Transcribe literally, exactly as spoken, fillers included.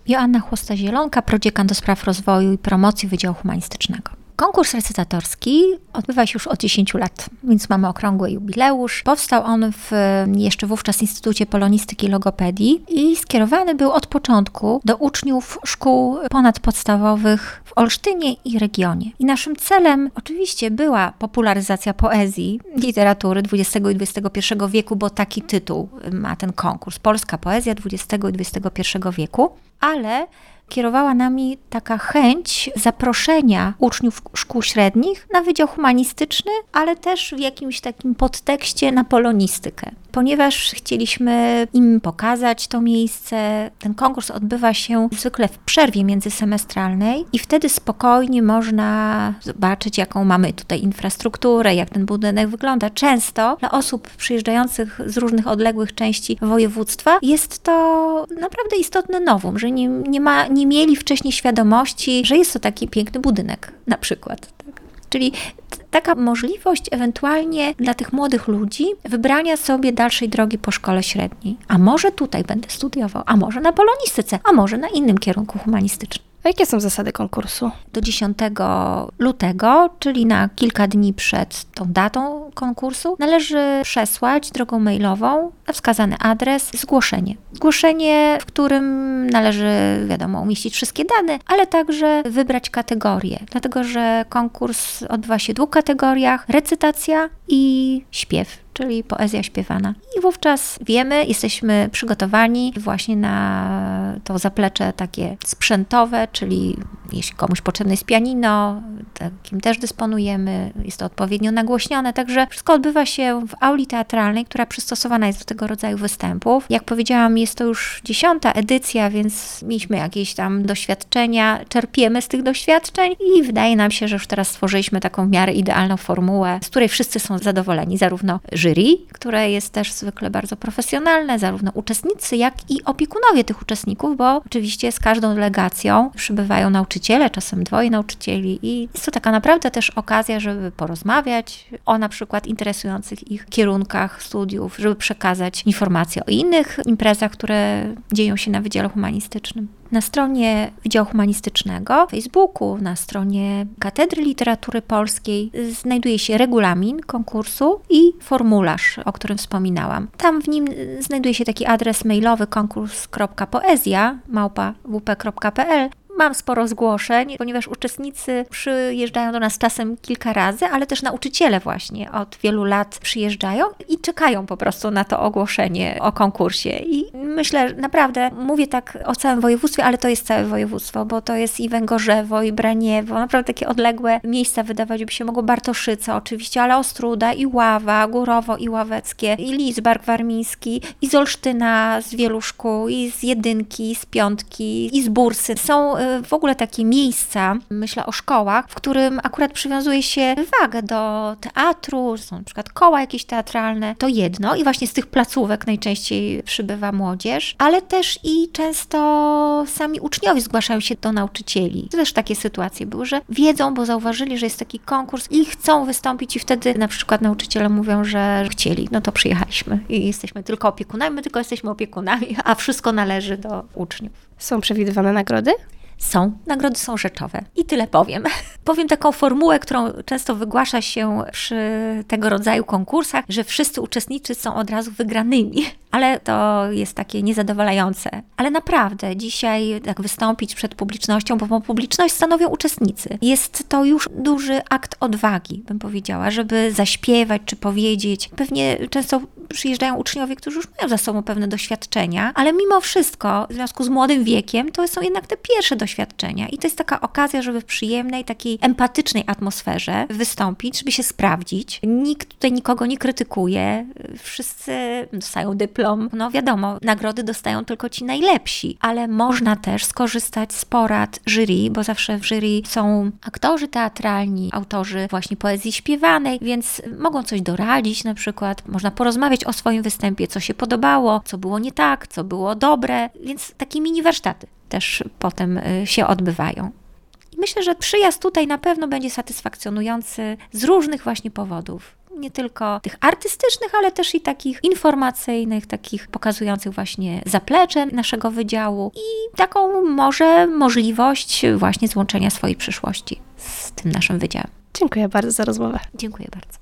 Joanna Chłosta-Zielonka, prodziekan do spraw rozwoju i promocji Wydziału Humanistycznego. Konkurs recytatorski odbywa się już od dziesięciu lat, więc mamy okrągły jubileusz. Powstał on w jeszcze wówczas Instytucie Polonistyki i Logopedii i skierowany był od początku do uczniów szkół ponadpodstawowych w Olsztynie i regionie. I naszym celem oczywiście była popularyzacja poezji, literatury dwudziestego i dwudziestego pierwszego wieku, bo taki tytuł ma ten konkurs. Polska poezja dwudziestego i dwudziestego pierwszego wieku, ale kierowała nami taka chęć zaproszenia uczniów szkół średnich na Wydział Humanistyczny, ale też w jakimś takim podtekście na polonistykę. Ponieważ chcieliśmy im pokazać to miejsce, ten konkurs odbywa się zwykle w przerwie międzysemestralnej i wtedy spokojnie można zobaczyć, jaką mamy tutaj infrastrukturę, jak ten budynek wygląda. Często dla osób przyjeżdżających z różnych odległych części województwa jest to naprawdę istotne novum, że nie, nie, ma, nie mieli wcześniej świadomości, że jest to taki piękny budynek na przykład. Tak? Czyli taka możliwość ewentualnie dla tych młodych ludzi wybrania sobie dalszej drogi po szkole średniej. A może tutaj będę studiował, a może na polonistyce, a może na innym kierunku humanistycznym. A jakie są zasady konkursu? Do dziesiątego lutego, czyli na kilka dni przed tą datą konkursu, należy przesłać drogą mailową na wskazany adres zgłoszenie. Zgłoszenie, w którym należy, wiadomo, umieścić wszystkie dane, ale także wybrać kategorię, dlatego że konkurs odbywa się w dwóch kategoriach: recytacja i śpiew, czyli poezja śpiewana. I wówczas wiemy, jesteśmy przygotowani właśnie na to zaplecze takie sprzętowe, czyli jeśli komuś potrzebne jest pianino, takim też dysponujemy, jest to odpowiednio nagłośnione, także wszystko odbywa się w auli teatralnej, która przystosowana jest do tego rodzaju występów. Jak powiedziałam, jest to już dziesiąta edycja, więc mieliśmy jakieś tam doświadczenia, czerpiemy z tych doświadczeń i wydaje nam się, że już teraz stworzyliśmy taką w miarę idealną formułę, z której wszyscy są zadowoleni, zarówno jury, które jest też zwykle bardzo profesjonalne, zarówno uczestnicy, jak i opiekunowie tych uczestników, bo oczywiście z każdą delegacją przybywają nauczyciele, czasem dwoje nauczycieli i jest to taka naprawdę też okazja, żeby porozmawiać o na przykład interesujących ich kierunkach studiów, żeby przekazać informacje o innych imprezach, które dzieją się na Wydziale Humanistycznym. Na stronie Wydziału Humanistycznego, Facebooku, na stronie Katedry Literatury Polskiej znajduje się regulamin konkursu i formularz, o którym wspominałam. Tam w nim znajduje się taki adres mailowy konkurs kropka poezja małpa w p kropka p l. Mam sporo zgłoszeń, ponieważ uczestnicy przyjeżdżają do nas czasem kilka razy, ale też nauczyciele właśnie od wielu lat przyjeżdżają i czekają po prostu na to ogłoszenie o konkursie. I myślę, że naprawdę mówię tak o całym województwie, ale to jest całe województwo, bo to jest i Węgorzewo, i Braniewo, naprawdę takie odległe miejsca wydawać by się mogło, Bartoszyce oczywiście, ale Ostróda, i Ława, Górowo, i Ławeckie, i Lidzbark Warmiński, i z Olsztyna, z wielu szkół, i z Jedynki, z Piątki, i z Bursy. Są w ogóle takie miejsca, myślę o szkołach, w którym akurat przywiązuje się wagę do teatru, są na przykład koła jakieś teatralne, to jedno i właśnie z tych placówek najczęściej przybywa młodzież, ale też i często sami uczniowie zgłaszają się do nauczycieli. To też takie sytuacje były, że wiedzą, bo zauważyli, że jest taki konkurs i chcą wystąpić i wtedy na przykład nauczyciele mówią, że chcieli, no to przyjechaliśmy i jesteśmy tylko opiekunami, my tylko jesteśmy opiekunami, a wszystko należy do uczniów. Są przewidywane nagrody? Są. Nagrody są rzeczowe. I tyle powiem. Powiem taką formułę, którą często wygłasza się przy tego rodzaju konkursach, że wszyscy uczestnicy są od razu wygranymi. Ale to jest takie niezadowalające. Ale naprawdę dzisiaj tak wystąpić przed publicznością, bo publiczność stanowią uczestnicy. Jest to już duży akt odwagi, bym powiedziała, żeby zaśpiewać czy powiedzieć. Pewnie często przyjeżdżają uczniowie, którzy już mają za sobą pewne doświadczenia, ale mimo wszystko w związku z młodym wiekiem to są jednak te pierwsze doświadczenia. I to jest taka okazja, żeby w przyjemnej, takiej empatycznej atmosferze wystąpić, żeby się sprawdzić. Nikt tutaj nikogo nie krytykuje. Wszyscy dostają dyplom. No wiadomo, nagrody dostają tylko ci najlepsi, ale można też skorzystać z porad jury, bo zawsze w jury są aktorzy teatralni, autorzy właśnie poezji śpiewanej, więc mogą coś doradzić na przykład, można porozmawiać o swoim występie, co się podobało, co było nie tak, co było dobre, więc takie mini warsztaty też potem się odbywają. I myślę, że przyjazd tutaj na pewno będzie satysfakcjonujący z różnych właśnie powodów. nie tylko tych artystycznych, ale też i takich informacyjnych, takich pokazujących właśnie zaplecze naszego wydziału i taką może możliwość właśnie złączenia swojej przyszłości z tym naszym wydziałem. Dziękuję bardzo za rozmowę. Dziękuję bardzo.